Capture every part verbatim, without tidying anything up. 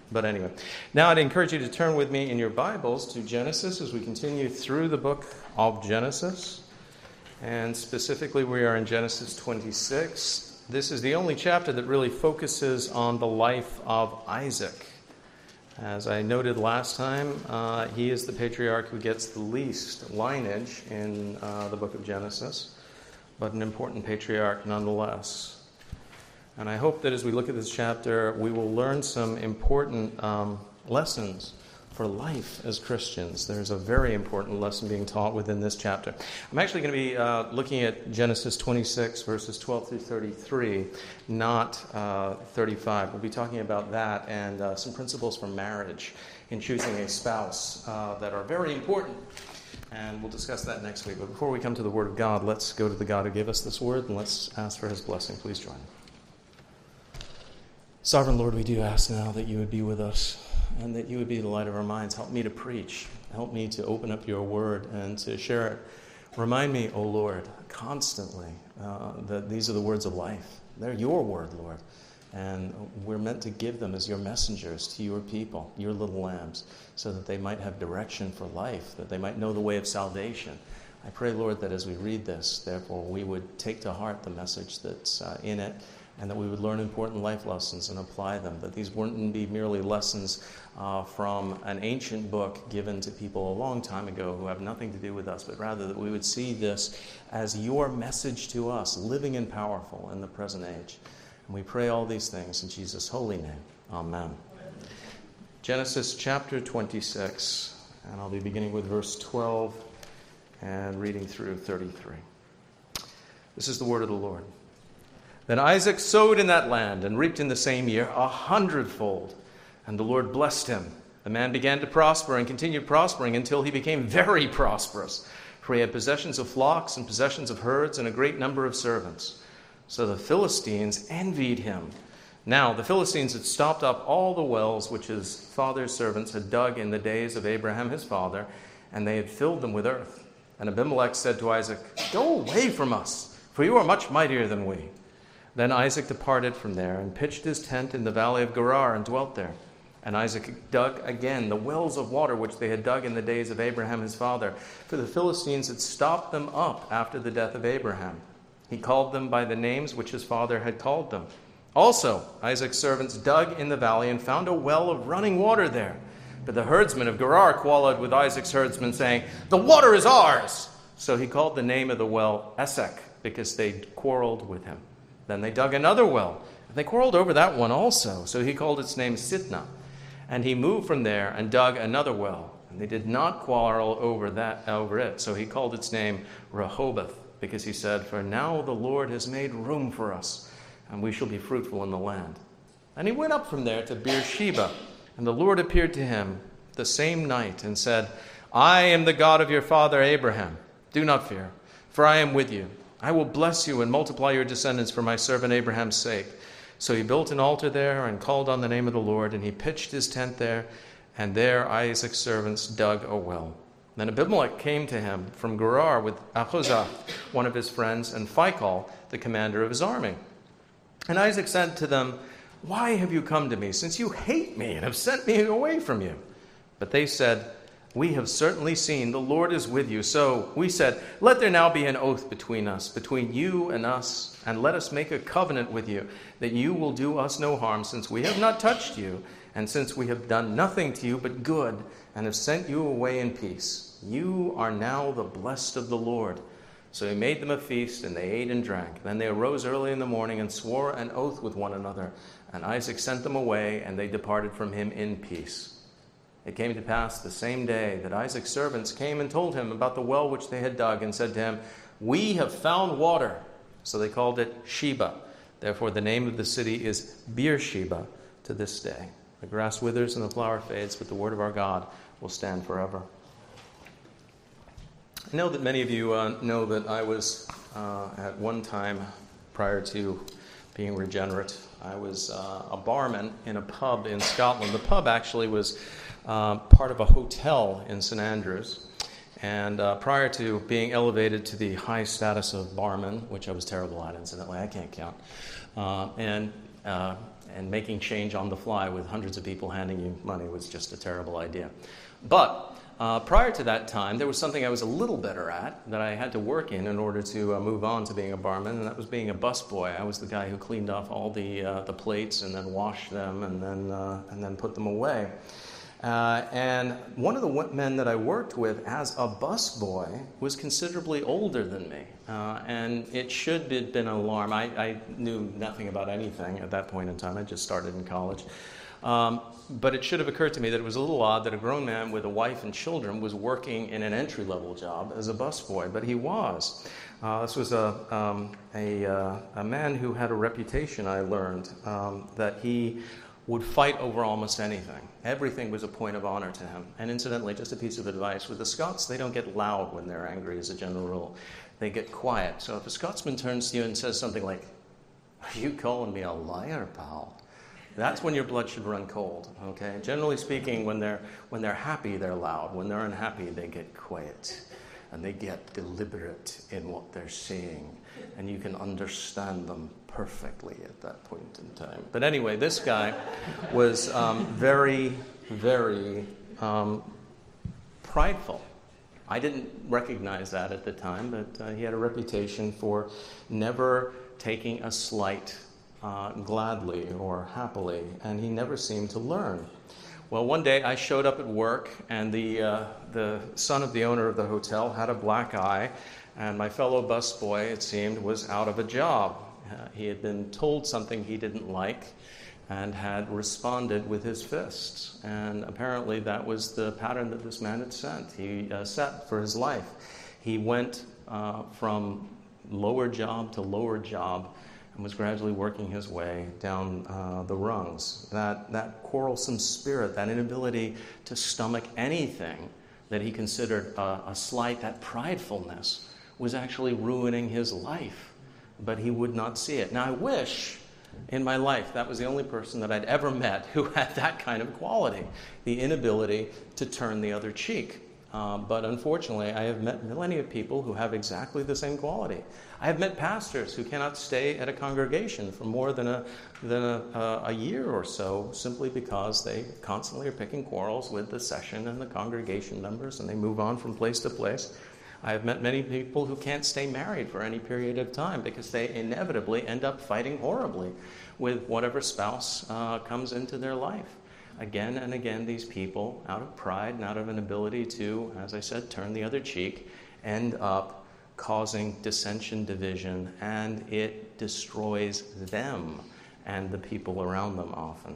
But anyway, now I'd encourage you to turn with me in your Bibles to Genesis as we continue through the book of Genesis. And specifically, we are in Genesis twenty-six. This is the only chapter that really focuses on the life of Isaac. As I noted last time, uh, he is the patriarch who gets the least lineage in uh, the book of Genesis, but an important patriarch nonetheless. And I hope that as we look at this chapter, we will learn some important um, lessons for life as Christians. There's a very important lesson being taught within this chapter. I'm actually going to be uh, looking at Genesis twenty-six, verses twelve through thirty-three, not uh, thirty-five. We'll be talking about that and uh, some principles for marriage in choosing a spouse uh, that are very important. And we'll discuss that next week. But before we come to the Word of God, let's go to the God who gave us this Word, and let's ask for His blessing. Please join me. Sovereign Lord, we do ask now that you would be with us, and that you would be the light of our minds. Help me to preach. Help me to open up your word and to share it. Remind me, O Lord, constantly uh, that these are the words of life. They're your word, Lord. And we're meant to give them as your messengers to your people, your little lambs, so that they might have direction for life, that they might know the way of salvation. I pray, Lord, that as we read this, therefore, we would take to heart the message that's uh, in it, and that we would learn important life lessons and apply them, that these wouldn't be merely lessons uh, from an ancient book given to people a long time ago who have nothing to do with us, but rather that we would see this as your message to us, living and powerful in the present age. And we pray all these things in Jesus' holy name. Amen. Amen. Genesis chapter twenty-six, and I'll be beginning with verse twelve and reading through thirty-three. This is the word of the Lord. Then Isaac sowed in that land and reaped in the same year a hundredfold, and the Lord blessed him. The man began to prosper and continued prospering until he became very prosperous, for he had possessions of flocks and possessions of herds and a great number of servants. So the Philistines envied him. Now the Philistines had stopped up all the wells which his father's servants had dug in the days of Abraham his father, and they had filled them with earth. And Abimelech said to Isaac, "Go away from us, for you are much mightier than we." Then Isaac departed from there and pitched his tent in the valley of Gerar and dwelt there. And Isaac dug again the wells of water which they had dug in the days of Abraham his father, for the Philistines had stopped them up after the death of Abraham. He called them by the names which his father had called them. Also Isaac's servants dug in the valley and found a well of running water there. But the herdsmen of Gerar quarreled with Isaac's herdsmen, saying, "The water is ours!" So he called the name of the well Esek, because they quarreled with him. Then they dug another well. They quarreled over that one also, so he called its name Sitnah. And he moved from there and dug another well. And they did not quarrel over that over it, so he called its name Rehoboth, because he said, "For now the Lord has made room for us, and we shall be fruitful in the land." And he went up from there to Beersheba, and the Lord appeared to him the same night and said, "I am the God of your father Abraham. Do not fear, for I am with you. I will bless you and multiply your descendants for my servant Abraham's sake." So he built an altar there and called on the name of the Lord, and he pitched his tent there, and there Isaac's servants dug a well. Then Abimelech came to him from Gerar with Ahuzah, one of his friends, and Phicol, the commander of his army. And Isaac said to them, "Why have you come to me, since you hate me and have sent me away from you?" But they said, "We have certainly seen the Lord is with you." So we said, "Let there now be an oath between us, between you and us, and let us make a covenant with you, that you will do us no harm, since we have not touched you, and since we have done nothing to you but good, and have sent you away in peace. You are now the blessed of the Lord." So he made them a feast, and they ate and drank. Then they arose early in the morning and swore an oath with one another. And Isaac sent them away, and they departed from him in peace. It came to pass the same day that Isaac's servants came and told him about the well which they had dug, and said to him, "We have found water." So they called it Sheba. Therefore the name of the city is Beersheba to this day. The grass withers and the flower fades, but the word of our God will stand forever. I know that many of you uh, know that I was, uh, at one time, prior to being regenerate, I was uh, a barman in a pub in Scotland. The pub actually was uh, part of a hotel in Saint Andrews. And uh, prior to being elevated to the high status of barman, which I was terrible at, incidentally, I can't count, uh, and uh, and making change on the fly with hundreds of people handing you money was just a terrible idea. But uh, prior to that time, there was something I was a little better at that I had to work in in order to uh, move on to being a barman, and that was being a busboy. I was the guy who cleaned off all the uh, the plates and then washed them and then uh, and then put them away. Uh, and one of the men that I worked with as a busboy was considerably older than me. Uh, and it should have been an alarm. I, I knew nothing about anything at that point in time. I just started in college. Um, but it should have occurred to me that it was a little odd that a grown man with a wife and children was working in an entry-level job as a busboy. But he was. Uh, this was a, um, a, uh, a man who had a reputation, I learned, um, that he would fight over almost anything. Everything was a point of honor to him. And incidentally, just a piece of advice, with the Scots, they don't get loud when they're angry as a general rule. They get quiet. So if a Scotsman turns to you and says something like, "Are you calling me a liar, pal?" That's when your blood should run cold, okay? Generally speaking, when they're, when they're happy, they're loud. When they're unhappy, they get quiet. And they get deliberate in what they're saying. And you can understand them perfectly at that point in time. But anyway, this guy was um, very, very um, prideful. I didn't recognize that at the time, but uh, he had a reputation for never taking a slight uh, gladly or happily, and he never seemed to learn. Well, one day I showed up at work, and the uh, the son of the owner of the hotel had a black eye, and my fellow busboy, it seemed, was out of a job. Uh, he had been told something he didn't like and had responded with his fists. And apparently that was the pattern that this man had sent. He uh, set for his life. He went uh, from lower job to lower job and was gradually working his way down uh, the rungs. That, that quarrelsome spirit, that inability to stomach anything that he considered a, a slight, that pridefulness, was actually ruining his life. But he would not see it. Now, I wish in my life that was the only person that I'd ever met who had that kind of quality, the inability to turn the other cheek. Uh, but unfortunately, I have met plenty of people who have exactly the same quality. I have met pastors who cannot stay at a congregation for more than a than a, uh, a year or so, simply because they constantly are picking quarrels with the session and the congregation members, and they move on from place to place. I have met many people who can't stay married for any period of time because they inevitably end up fighting horribly with whatever spouse uh, comes into their life. Again and again, these people, out of pride and out of an ability to, as I said, turn the other cheek, end up causing dissension, division, and it destroys them and the people around them often.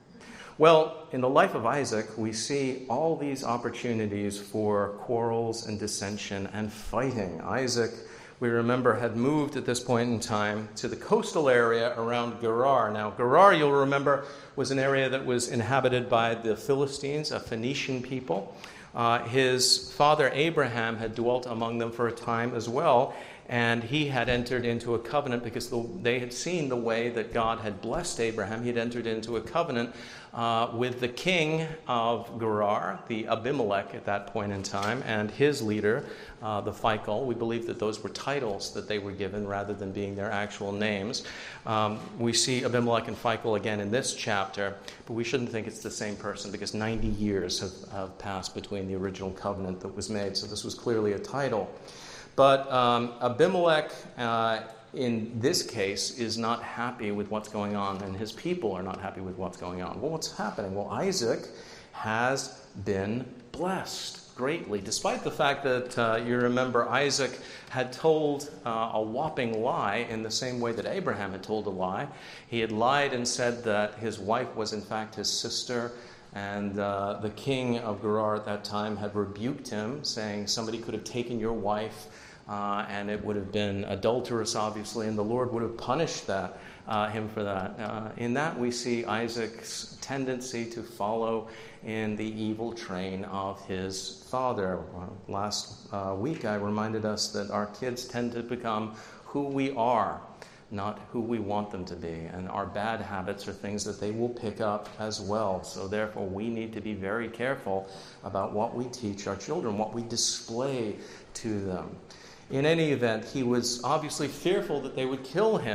Well, in the life of Isaac, we see all these opportunities for quarrels and dissension and fighting. Isaac, we remember, had moved at this point in time to the coastal area around Gerar. Now, Gerar, you'll remember, was an area that was inhabited by the Philistines, a Phoenician people. Uh, his father Abraham had dwelt among them for a time as well, and he had entered into a covenant because the, they had seen the way that God had blessed Abraham. He had entered into a covenant uh, with the king of Gerar, the Abimelech at that point in time, and his leader, uh, the Phicol. We believe that those were titles that they were given rather than being their actual names. Um, we see Abimelech and Phicol again in this chapter, but we shouldn't think it's the same person because ninety years have, have passed between the original covenant that was made, so this was clearly a title. But um, Abimelech, uh, in this case, is not happy with what's going on, and his people are not happy with what's going on. Well, what's happening? Well, Isaac has been blessed greatly, despite the fact that, uh, you remember, Isaac had told uh, a whopping lie in the same way that Abraham had told a lie. He had lied and said that his wife was, in fact, his sister. And uh, the king of Gerar at that time had rebuked him, saying somebody could have taken your wife, uh, and it would have been adulterous, obviously, and the Lord would have punished that uh, him for that. Uh, in that, we see Isaac's tendency to follow in the evil train of his father. Last uh, week, I reminded us that our kids tend to become who we are, not who we want them to be. And our bad habits are things that they will pick up as well. So therefore, we need to be very careful about what we teach our children, what we display to them. In any event, he was obviously fearful that they would kill him,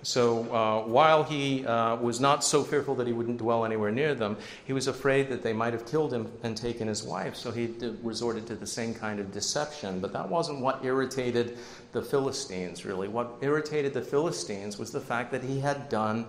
So uh, while he uh, was not so fearful that he wouldn't dwell anywhere near them, he was afraid that they might have killed him and taken his wife. So he did, resorted to the same kind of deception. But that wasn't what irritated the Philistines, really. What irritated the Philistines was the fact that he had done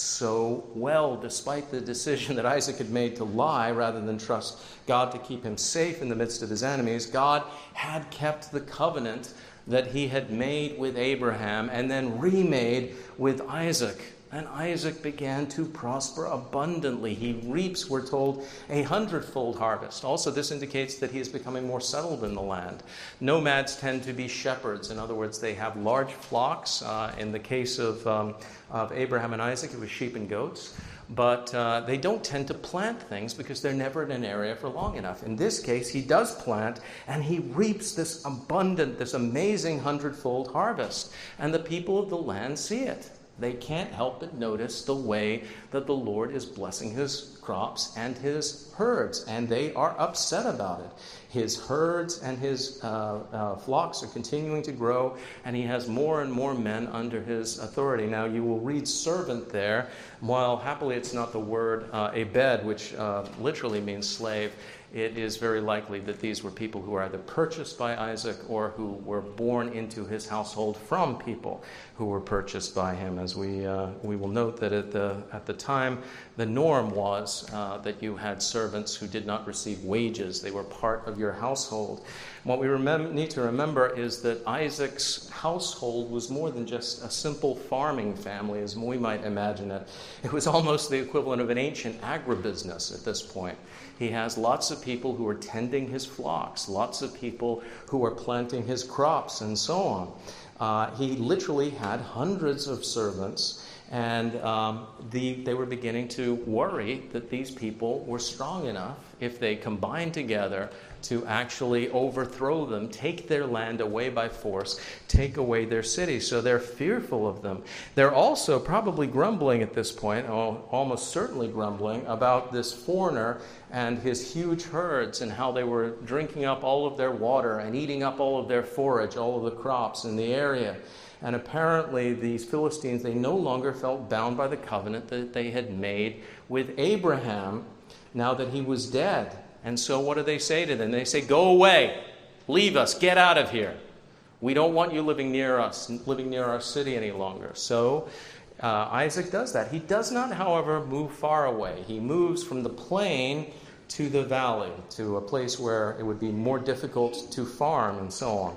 so well, despite the decision that Isaac had made to lie rather than trust God to keep him safe in the midst of his enemies. God had kept the covenant that he had made with Abraham and then remade with Isaac. And Isaac began to prosper abundantly. He reaps, we're told, a hundredfold harvest. Also, this indicates that he is becoming more settled in the land. Nomads tend to be shepherds. In other words, they have large flocks. Uh, in the case of, um, of Abraham and Isaac, it was sheep and goats. But uh, they don't tend to plant things because they're never in an area for long enough. In this case, he does plant, and he reaps this abundant, this amazing hundredfold harvest. And the people of the land see it. They can't help but notice the way that the Lord is blessing his crops and his herds, and they are upset about it. His herds and his uh, uh, flocks are continuing to grow, and he has more and more men under his authority. Now, you will read servant there. While happily it's not the word uh, abed, which uh, literally means slave, it is very likely that these were people who were either purchased by Isaac or who were born into his household from people who were purchased by him. As we uh, we will note that at the at the time, the norm was uh, that you had servants who did not receive wages. They were part of your household. What we remem- need to remember is that Isaac's household was more than just a simple farming family, as we might imagine it. It was almost the equivalent of an ancient agribusiness at this point. He has lots of people who are tending his flocks, lots of people who are planting his crops, and so on. Uh, he literally had hundreds of servants, and um, the, they were beginning to worry that these people were strong enough, if they combined together, to actually overthrow them, take their land away by force, take away their city. So they're fearful of them. They're also probably grumbling at this point, oh, almost certainly grumbling, about this foreigner and his huge herds and how they were drinking up all of their water and eating up all of their forage, all of the crops in the area. And apparently these Philistines, they no longer felt bound by the covenant that they had made with Abraham now that he was dead. And so what do they say to them? They say, go away, leave us, get out of here. We don't want you living near us, living near our city any longer. So uh, Isaac does that. He does not, however, move far away. He moves from the plain to the valley, to a place where it would be more difficult to farm and so on.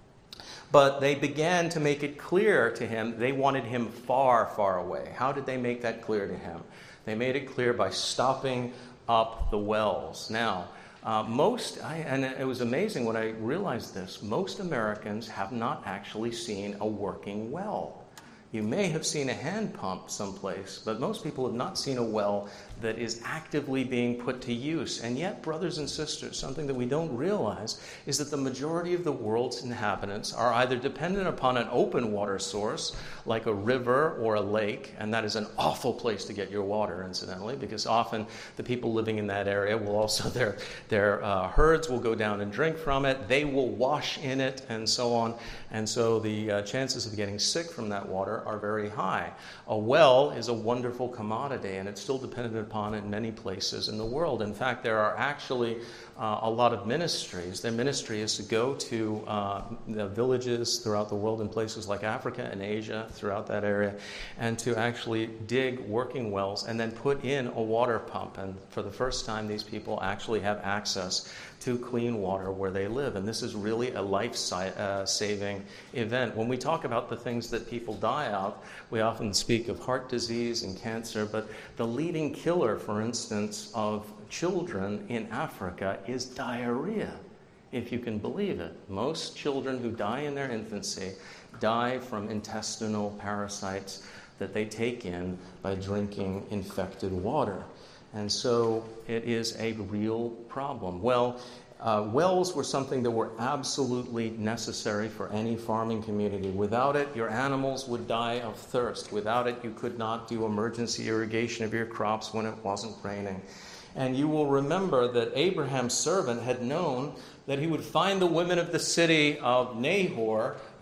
But they began to make it clear to him they wanted him far, far away. How did they make that clear to him? They made it clear by stopping up the wells. Now, uh, most, I, and it was amazing when I realized this, most Americans have not actually seen a working well. You may have seen a hand pump someplace, but most people have not seen a well that is actively being put to use. And yet, brothers and sisters, something that we don't realize is that the majority of the world's inhabitants are either dependent upon an open water source, like a river or a lake, and that is an awful place to get your water, incidentally, because often the people living in that area will also, their, their uh, herds will go down and drink from it, they will wash in it, and so on. And so the uh, chances of getting sick from that water are very high. A well is a wonderful commodity, and it's still dependent upon in many places in the world. In fact, there are actually uh, a lot of ministries. Their ministry is to go to uh, the villages throughout the world in places like Africa and Asia, throughout that area, and to actually dig working wells and then put in a water pump. And for the first time, these people actually have access to clean water where they live. And this is really a life-saving event. When we talk about the things that people die of, we often speak of heart disease and cancer, but the leading killer, for instance, of children in Africa is diarrhea, if you can believe it. Most children who die in their infancy die from intestinal parasites that they take in by drinking infected water. And so it is a real problem. Well, uh, wells were something that were absolutely necessary for any farming community. Without it, your animals would die of thirst. Without it, you could not do emergency irrigation of your crops when it wasn't raining. And you will remember that Abraham's servant had known that he would find the women of the city of Nahor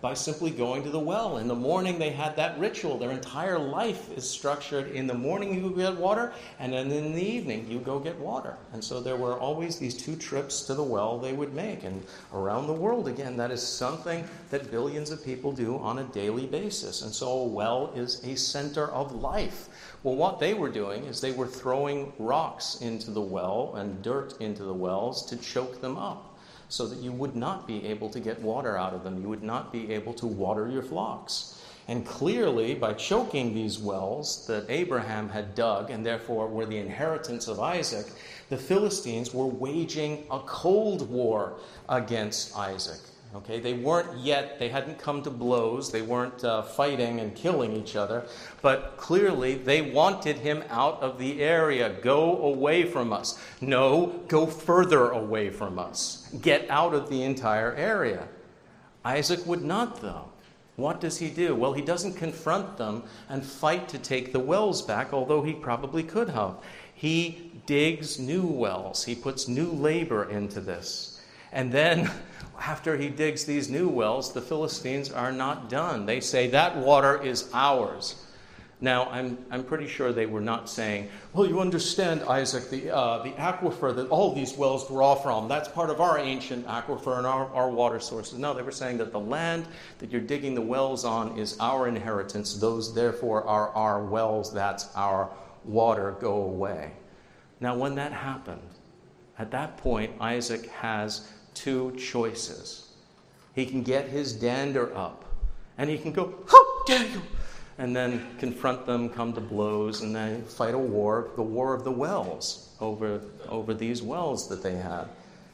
by simply going to the well. In the morning, they had that ritual. Their entire life is structured. In the morning, you go get water, and then in the evening, you go get water. And so there were always these two trips to the well they would make. And around the world, again, that is something that billions of people do on a daily basis. And so a well is a center of life. Well, what they were doing is they were throwing rocks into the well and dirt into the wells to choke them up, so that you would not be able to get water out of them. You would not be able to water your flocks. And clearly, by choking these wells that Abraham had dug, and therefore were the inheritance of Isaac, the Philistines were waging a cold war against Isaac. Okay, they weren't yet, they hadn't come to blows, they weren't uh, fighting and killing each other, but clearly they wanted him out of the area. Go away from us. No, go further away from us. Get out of the entire area. Isaac would not, though. What does he do? Well, he doesn't confront them and fight to take the wells back, although he probably could have. He digs new wells. He puts new labor into this. And then, after he digs these new wells, the Philistines are not done. They say, that water is ours. Now, I'm I'm pretty sure they were not saying, well, you understand, Isaac, the uh, the aquifer that all these wells draw from, that's part of our ancient aquifer and our, our water sources. No, they were saying that the land that you're digging the wells on is our inheritance. Those, therefore, are our wells. That's our water. Go away. Now, when that happened, at that point, Isaac has two choices. He can get his dander up, and he can go, how dare you? And then confront them, come to blows, and then fight a war, the war of the wells, over, over these wells that they had.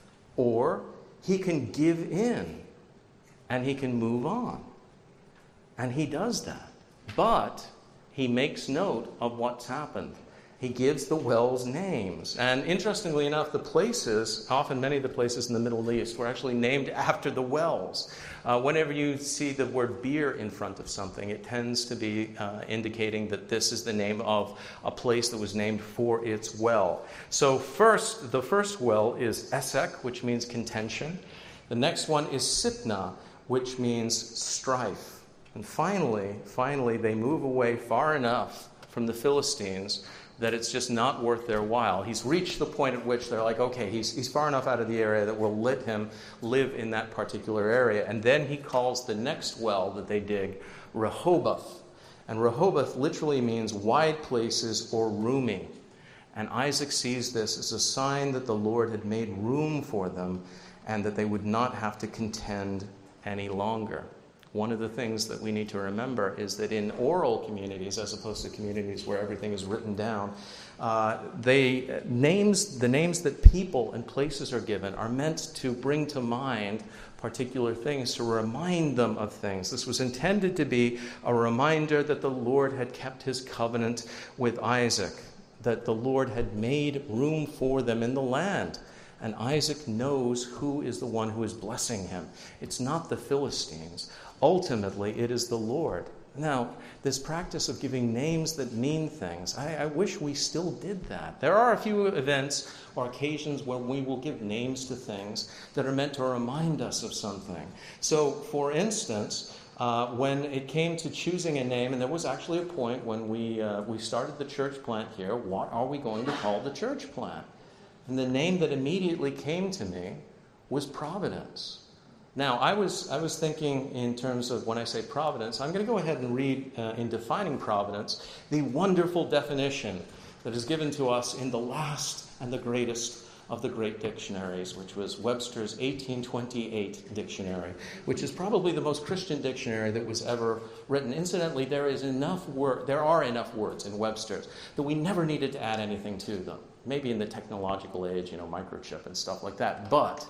Or he can give in, and he can move on. And he does that. But he makes note of what's happened. He gives the wells names. And interestingly enough, the places, often many of the places in the Middle East, were actually named after the wells. Uh, whenever you see the word beer in front of something, it tends to be uh, indicating that this is the name of a place that was named for its well. So first, the first well is Esek, which means contention. The next one is Sipnah, which means strife. And finally, finally, they move away far enough from the Philistines that it's just not worth their while. He's reached the point at which they're like, okay, he's, he's far enough out of the area that we'll let him live in that particular area. And then he calls the next well that they dig Rehoboth. And Rehoboth literally means wide places or rooming. And Isaac sees this as a sign that the Lord had made room for them and that they would not have to contend any longer. One of the things that we need to remember is that in oral communities, as opposed to communities where everything is written down, uh, they names the names that people and places are given are meant to bring to mind particular things, to remind them of things. This was intended to be a reminder that the Lord had kept his covenant with Isaac, that the Lord had made room for them in the land. And Isaac knows who is the one who is blessing him. It's not the Philistines. Ultimately, it is the Lord. Now, this practice of giving names that mean things, I, I wish we still did that. There are a few events or occasions where we will give names to things that are meant to remind us of something. So, for instance, uh, when it came to choosing a name, and there was actually a point when we uh, we started the church plant here, what are we going to call the church plant? And the name that immediately came to me was Providence. Now, I was I was thinking in terms of when I say providence, I'm going to go ahead and read, uh, in defining providence, the wonderful definition that is given to us in the last and the greatest of the great dictionaries, which was Webster's eighteen twenty-eight dictionary, which is probably the most Christian dictionary that was ever written. Incidentally, there is enough word, there are enough words in Webster's that we never needed to add anything to them. Maybe in the technological age, you know, microchip and stuff like that, but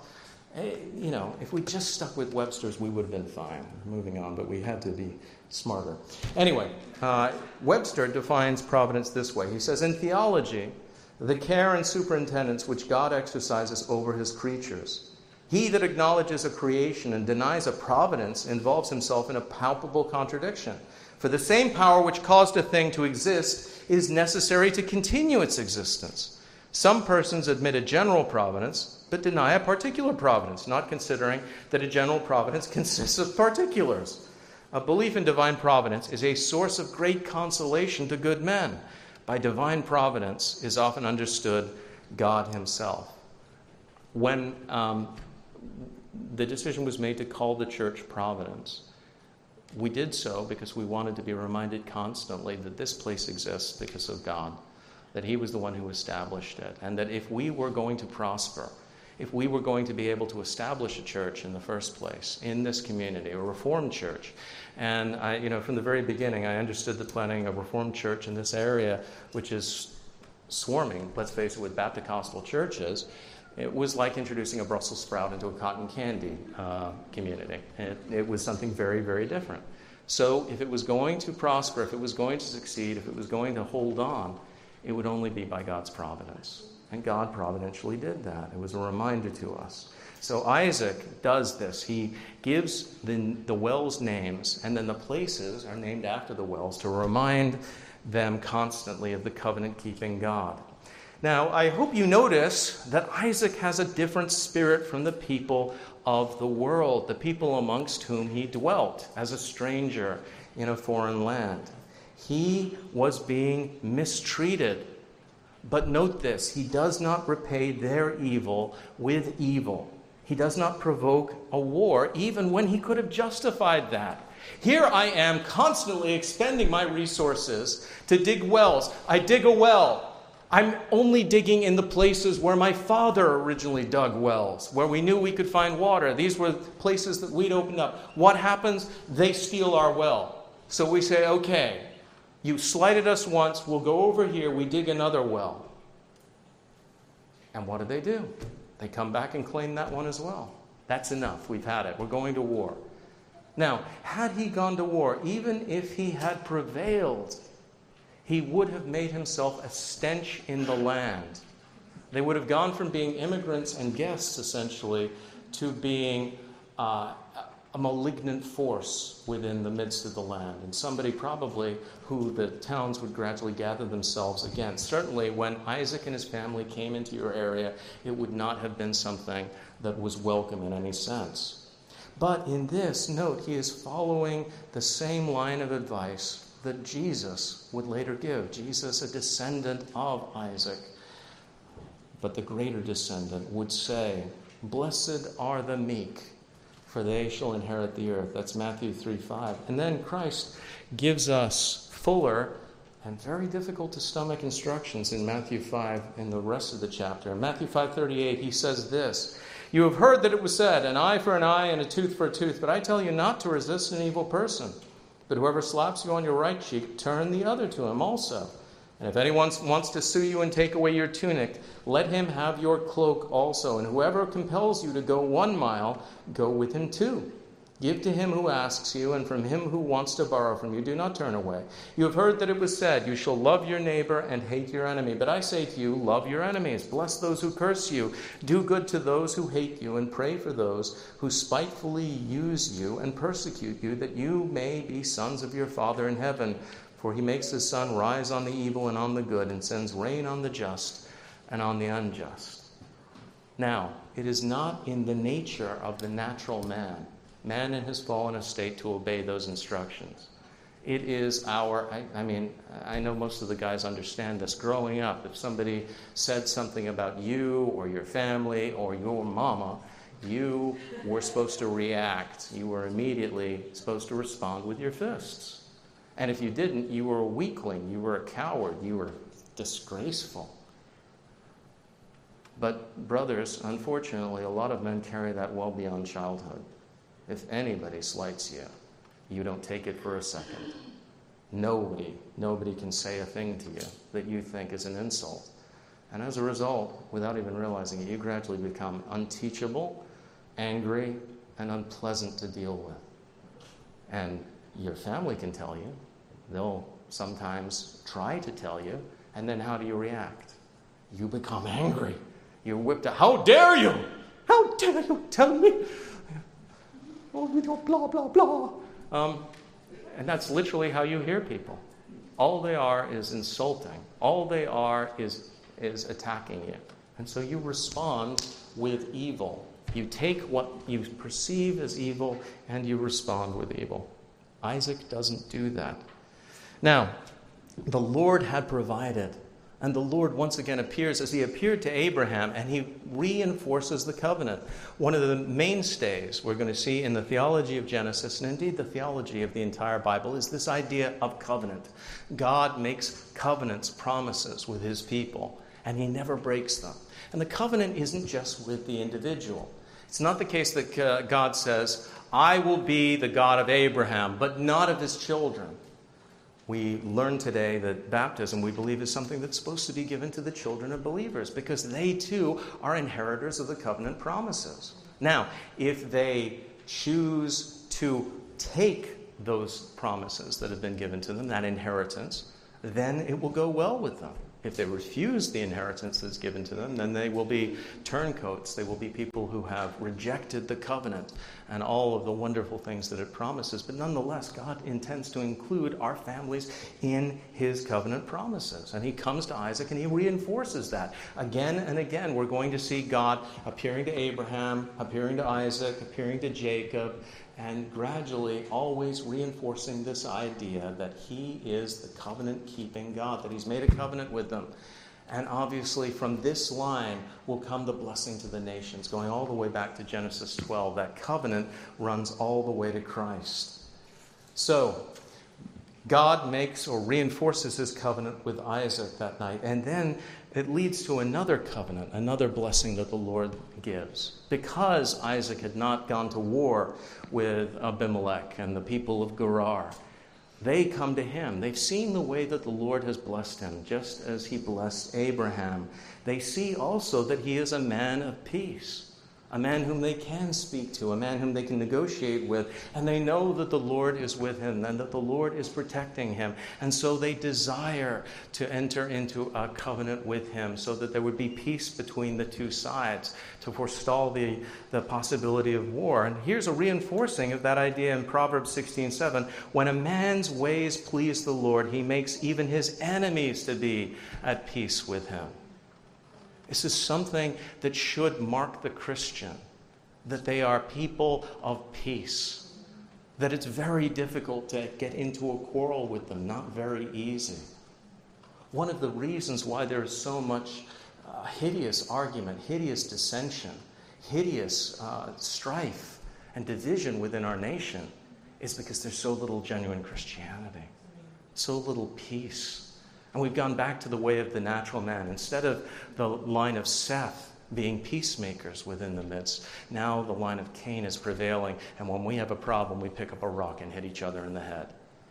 you know, if we just stuck with Webster's, we would have been fine. Moving on, but we had to be smarter. Anyway, uh, Webster defines providence this way. He says, in theology, the care and superintendence which God exercises over his creatures. He that acknowledges a creation and denies a providence involves himself in a palpable contradiction. For the same power which caused a thing to exist is necessary to continue its existence. Some persons admit a general providence, but deny a particular providence, not considering that a general providence consists of particulars. A belief in divine providence is a source of great consolation to good men. By divine providence is often understood God himself. When um, the decision was made to call the church Providence, we did so because we wanted to be reminded constantly that this place exists because of God, that he was the one who established it, and that if we were going to prosper, if we were going to be able to establish a church in the first place, in this community, a Reformed church, and I, you know, from the very beginning, I understood the planning of a Reformed church in this area, which is swarming, let's face it, with Baptist churches. It was like introducing a Brussels sprout into a cotton candy uh, community. It, it was something very, very different. So if it was going to prosper, if it was going to succeed, if it was going to hold on, it would only be by God's providence. And God providentially did that. It was a reminder to us. So Isaac does this. He gives the, the wells names, and then the places are named after the wells to remind them constantly of the covenant-keeping God. Now, I hope you notice that Isaac has a different spirit from the people of the world, the people amongst whom he dwelt as a stranger in a foreign land. He was being mistreated. But note this, he does not repay their evil with evil. He does not provoke a war, even when he could have justified that. Here I am constantly expending my resources to dig wells. I dig a well. I'm only digging in the places where my father originally dug wells, where we knew we could find water. These were places that we'd opened up. What happens? They steal our well. So we say, okay, you slighted us once, we'll go over here, we dig another well. And what do they do? They come back and claim that one as well. That's enough, we've had it, we're going to war. Now, had he gone to war, even if he had prevailed, he would have made himself a stench in the land. They would have gone from being immigrants and guests, essentially, to being uh, a malignant force within the midst of the land, and somebody probably who the towns would gradually gather themselves against. Certainly, when Isaac and his family came into your area, it would not have been something that was welcome in any sense. But in this, note, he is following the same line of advice that Jesus would later give. Jesus, a descendant of Isaac, but the greater descendant, would say, "Blessed are the meek, for they shall inherit the earth." That's Matthew three five. And then Christ gives us fuller and very difficult to stomach instructions in Matthew five in the rest of the chapter. In Matthew five thirty-eight, he says this, "You have heard that it was said, an eye for an eye and a tooth for a tooth, but I tell you not to resist an evil person. But whoever slaps you on your right cheek, turn the other to him also. And if anyone wants to sue you and take away your tunic, let him have your cloak also. And whoever compels you to go one mile, go with him two. Give to him who asks you, and from him who wants to borrow from you, do not turn away. You have heard that it was said, you shall love your neighbor and hate your enemy. But I say to you, love your enemies, bless those who curse you, do good to those who hate you, and pray for those who spitefully use you and persecute you, that you may be sons of your Father in heaven. For he makes his sun rise on the evil and on the good, and sends rain on the just and on the unjust." Now, it is not in the nature of the natural man, man in his fallen estate, to obey those instructions. It is our, I, I mean, I know most of the guys understand this. Growing up, if somebody said something about you or your family or your mama, you were supposed to react. You were immediately supposed to respond with your fists. And if you didn't, you were a weakling, you were a coward, you were disgraceful. But brothers, unfortunately, a lot of men carry that well beyond childhood. If anybody slights you, you don't take it for a second. Nobody, nobody can say a thing to you that you think is an insult. And as a result, without even realizing it, you gradually become unteachable, angry, and unpleasant to deal with. And your family can tell you. They'll sometimes try to tell you. And then how do you react? You become angry. You're whipped out. How dare you? How dare you tell me? Oh, blah, blah, blah. Um, and that's literally how you hear people. All they are is insulting. All they are is is attacking you. And so you respond with evil. You take what you perceive as evil and you respond with evil. Isaac doesn't do that. Now, the Lord had provided, and the Lord once again appears as he appeared to Abraham, and he reinforces the covenant. One of the mainstays we're going to see in the theology of Genesis, and indeed the theology of the entire Bible, is this idea of covenant. God makes covenants, promises with his people, and he never breaks them. And the covenant isn't just with the individual. It's not the case that uh, God says, I will be the God of Abraham, but not of his children. We learn today that baptism, we believe, is something that's supposed to be given to the children of believers because they too are inheritors of the covenant promises. Now, if they choose to take those promises that have been given to them, that inheritance, then it will go well with them. If they refuse the inheritance that's given to them, then they will be turncoats. They will be people who have rejected the covenant and all of the wonderful things that it promises. But nonetheless, God intends to include our families in his covenant promises. And he comes to Isaac and he reinforces that. Again and again, we're going to see God appearing to Abraham, appearing to Isaac, appearing to Jacob, and gradually always reinforcing this idea that he is the covenant-keeping God, that he's made a covenant with them. And obviously from this line will come the blessing to the nations, going all the way back to Genesis twelve. That covenant runs all the way to Christ. So God makes or reinforces his covenant with Isaac that night. And then it leads to another covenant, another blessing that the Lord gives. Because Isaac had not gone to war with Abimelech and the people of Gerar, they come to him. They've seen the way that the Lord has blessed him, just as he blessed Abraham. They see also that he is a man of peace, a man whom they can speak to, a man whom they can negotiate with, and they know that the Lord is with him and that the Lord is protecting him. And so they desire to enter into a covenant with him so that there would be peace between the two sides to forestall the, the possibility of war. And here's a reinforcing of that idea in Proverbs sixteen seven. When a man's ways please the Lord, he makes even his enemies to be at peace with him. This is something that should mark the Christian, that they are people of peace, that it's very difficult to get into a quarrel with them, not very easy. One of the reasons why there is so much uh, hideous argument, hideous dissension, hideous uh, strife and division within our nation is because there's so little genuine Christianity, so little peace. And we've gone back to the way of the natural man. Instead of the line of Seth being peacemakers within the midst, now the line of Cain is prevailing. And when we have a problem, we pick up a rock and hit each other in the head.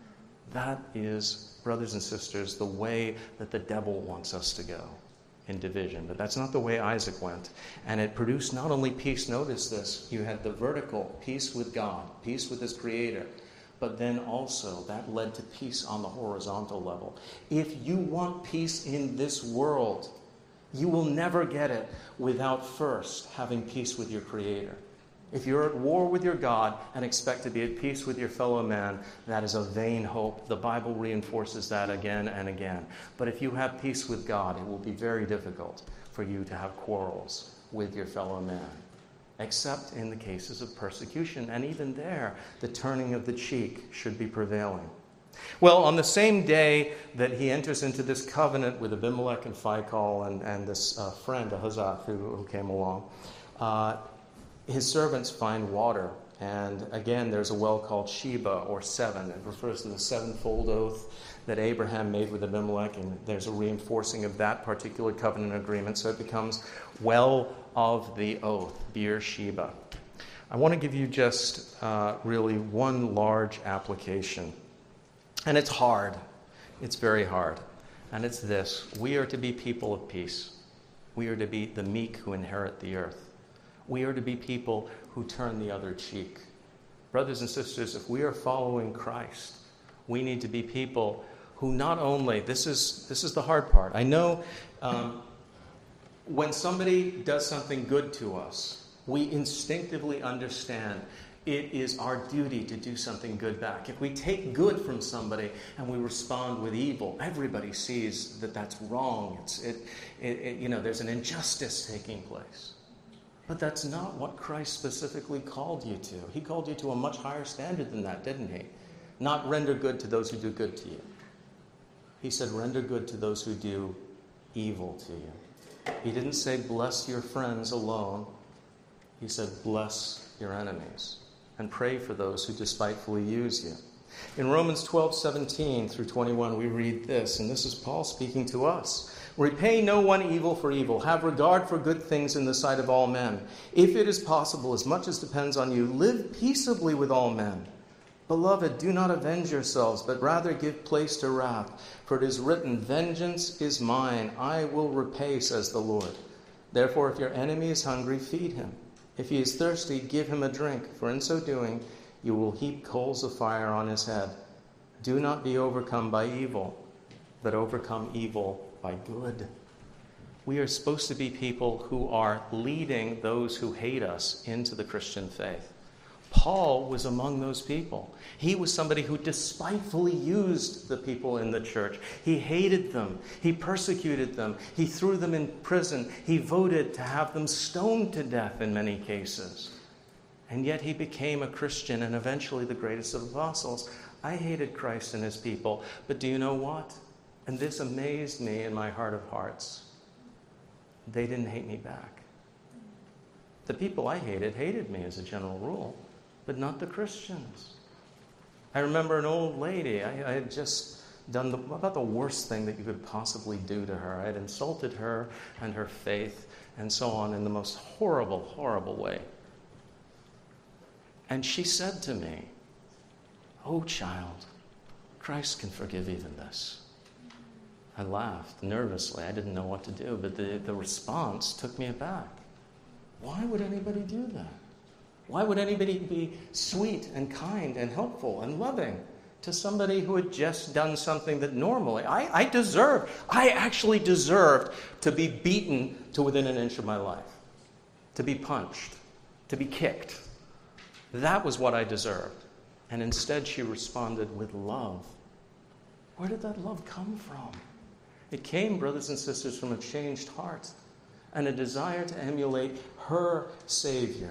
That is, brothers and sisters, the way that the devil wants us to go in division. But that's not the way Isaac went. And it produced not only peace, notice this, you had the vertical peace with God, peace with his Creator. But then also that led to peace on the horizontal level. If you want peace in this world, you will never get it without first having peace with your Creator. If you're at war with your God and expect to be at peace with your fellow man, that is a vain hope. The Bible reinforces that again and again. But if you have peace with God, it will be very difficult for you to have quarrels with your fellow man, except in the cases of persecution. And even there, the turning of the cheek should be prevailing. Well, on the same day that he enters into this covenant with Abimelech and Phicol and, and this uh, friend, Ahazath, who, who came along, uh, his servants find water. And again, there's a well called Sheba, or seven. It refers to the sevenfold oath that Abraham made with Abimelech, and there's a reinforcing of that particular covenant agreement. So it becomes well of the oath, Beersheba. I want to give you just uh, really one large application. And it's hard. It's very hard. And it's this. We are to be people of peace. We are to be the meek who inherit the earth. We are to be people who turn the other cheek. Brothers and sisters, if we are following Christ, we need to be people who not only, this is this is the hard part. I know um, when somebody does something good to us, we instinctively understand it is our duty to do something good back. If we take good from somebody and we respond with evil, everybody sees that that's wrong. It's, it, it, it, you know, there's an injustice taking place. But that's not what Christ specifically called you to. He called you to a much higher standard than that, didn't he? Not render good to those who do good to you. He said render good to those who do evil to you. He didn't say bless your friends alone. He said bless your enemies and pray for those who despitefully use you. In Romans twelve, seventeen through twenty-one, we read this, and this is Paul speaking to us. Repay no one evil for evil. Have regard for good things in the sight of all men. If it is possible, as much as depends on you, live peaceably with all men. Beloved, do not avenge yourselves, but rather give place to wrath. For it is written, vengeance is mine, I will repay, says the Lord. Therefore, if your enemy is hungry, feed him. If he is thirsty, give him a drink, for in so doing, you will heap coals of fire on his head. Do not be overcome by evil, but overcome evil by good. We are supposed to be people who are leading those who hate us into the Christian faith. Paul was among those people. He was somebody who despitefully used the people in the church. He hated them. He persecuted them. He threw them in prison. He voted to have them stoned to death in many cases. And yet he became a Christian and eventually the greatest of apostles. I hated Christ and his people, but do you know what? And this amazed me in my heart of hearts. They didn't hate me back. The people I hated hated me as a general rule, but not the Christians. I remember an old lady. I, I had just done the, about the worst thing that you could possibly do to her. I had insulted her and her faith and so on in the most horrible, horrible way. And she said to me, "Oh, child, Christ can forgive even this." I laughed nervously. I didn't know what to do, but the, the response took me aback. Why would anybody do that? Why would anybody be sweet and kind and helpful and loving to somebody who had just done something that normally I, I deserved? I actually deserved to be beaten to within an inch of my life, to be punched, to be kicked. That was what I deserved. And instead she responded with love. Where did that love come from? It came, brothers and sisters, from a changed heart and a desire to emulate her Savior.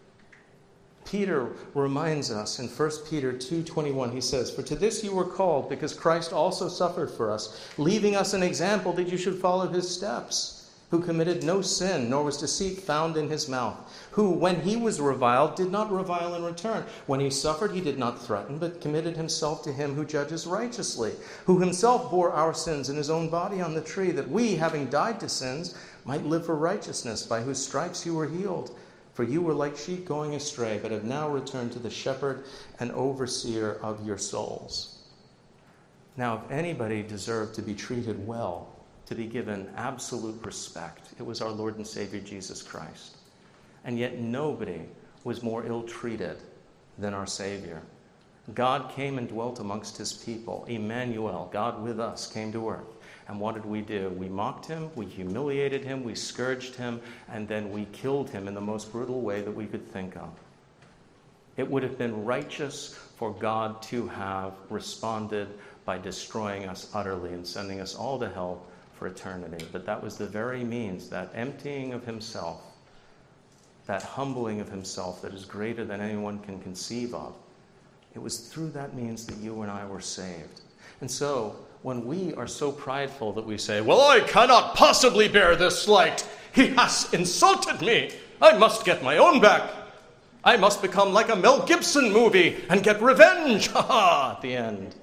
Peter reminds us in First Peter two twenty-one, he says, "For to this you were called, because Christ also suffered for us, leaving us an example that you should follow his steps, who committed no sin, nor was deceit found in his mouth, who, when he was reviled, did not revile in return. When he suffered, he did not threaten, but committed himself to him who judges righteously, who himself bore our sins in his own body on the tree, that we, having died to sins, might live for righteousness, by whose stripes you were healed. For you were like sheep going astray, but have now returned to the shepherd and overseer of your souls." Now, if anybody deserved to be treated well, to be given absolute respect, it was our Lord and Savior Jesus Christ. And yet nobody was more ill-treated than our Savior. God came and dwelt amongst his people. Emmanuel, God with us, came to earth. And what did we do? We mocked him, we humiliated him, we scourged him, and then we killed him in the most brutal way that we could think of. It would have been righteous for God to have responded by destroying us utterly and sending us all to hell for eternity. But that was the very means, that emptying of himself, that humbling of himself that is greater than anyone can conceive of. It was through that means that you and I were saved. And so, when we are so prideful that we say, "Well, I cannot possibly bear this slight. He has insulted me. I must get my own back. I must become like a Mel Gibson movie and get revenge, ha ha, at the end."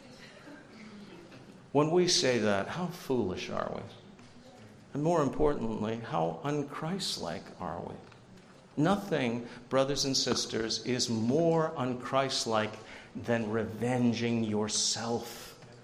When we say that, how foolish are we? And more importantly, how un-Christ-like are we? Nothing, brothers and sisters, is more un-Christ-like than revenging yourself.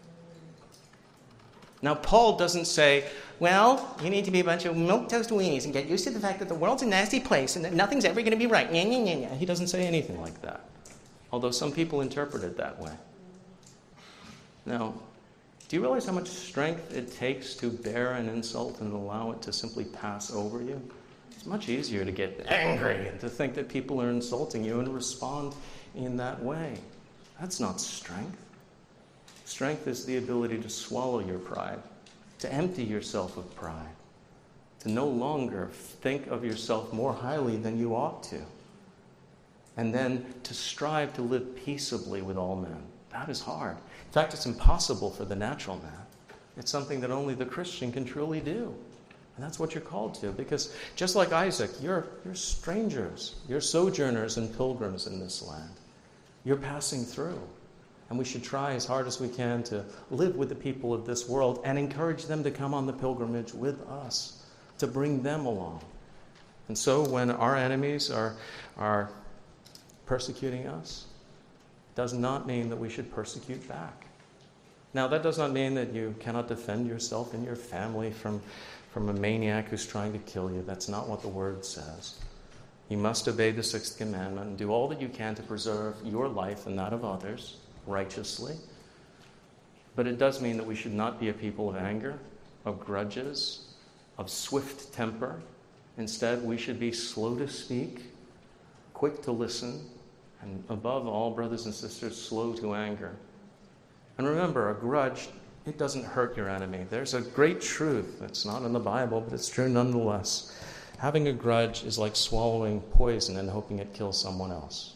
Now, Paul doesn't say, "Well, you need to be a bunch of milquetoast weenies and get used to the fact that the world's a nasty place and that nothing's ever going to be right." Nya, nya, nya, nya. He doesn't say anything like that, although some people interpret it that way. Now, do you realize how much strength it takes to bear an insult and allow it to simply pass over you? It's much easier to get angry and to think that people are insulting you and respond in that way. That's not strength. Strength is the ability to swallow your pride, to empty yourself of pride, to no longer think of yourself more highly than you ought to, and then to strive to live peaceably with all men. That is hard. In fact, it's impossible for the natural man. It's something that only the Christian can truly do. And that's what you're called to, because just like Isaac, you're, you're strangers. You're sojourners and pilgrims in this land. You're passing through. And we should try as hard as we can to live with the people of this world and encourage them to come on the pilgrimage with us, to bring them along. And so when our enemies are, are persecuting us, it does not mean that we should persecute back. Now, that does not mean that you cannot defend yourself and your family from, from a maniac who's trying to kill you. That's not what the word says. You must obey the sixth commandment and do all that you can to preserve your life and that of others righteously. But it does mean that we should not be a people of anger, of grudges, of swift temper. Instead, we should be slow to speak, quick to listen, and above all, brothers and sisters, slow to anger. And remember, a grudge, it doesn't hurt your enemy. There's a great truth. It's not in the Bible, but it's true nonetheless. Having a grudge is like swallowing poison and hoping it kills someone else.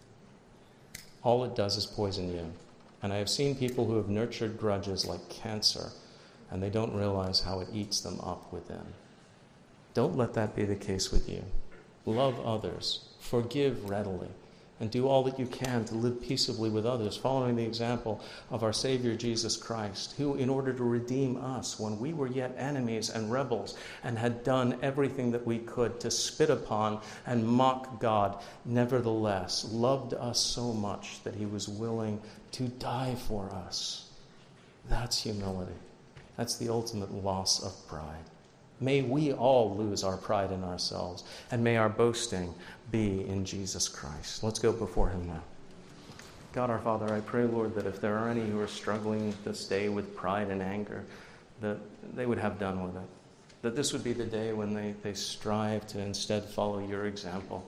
All it does is poison you. And I have seen people who have nurtured grudges like cancer, and they don't realize how it eats them up within. Don't let that be the case with you. Love others, forgive readily, and do all that you can to live peaceably with others, following the example of our Savior Jesus Christ, who, in order to redeem us when we were yet enemies and rebels and had done everything that we could to spit upon and mock God, nevertheless loved us so much that he was willing to die for us. That's humility. That's the ultimate loss of pride. May we all lose our pride in ourselves, and may our boasting be in Jesus Christ. Let's go before him now. God our Father, I pray, Lord, that if there are any who are struggling this day with pride and anger, that they would have done with it. That this would be the day when they, they strive to instead follow your example,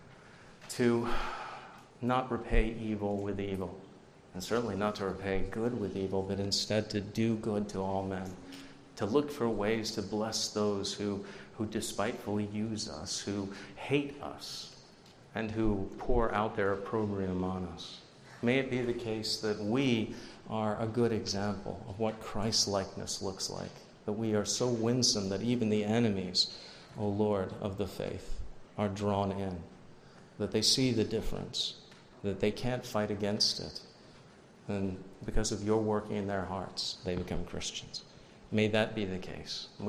to not repay evil with evil, and certainly not to repay good with evil, but instead to do good to all men, to look for ways to bless those who, who despitefully use us, who hate us, and who pour out their opprobrium on us. May it be the case that we are a good example of what Christ-likeness looks like, that we are so winsome that even the enemies, O Lord, of the faith are drawn in, that they see the difference, that they can't fight against it, and because of your working in their hearts, they become Christians. May that be the case.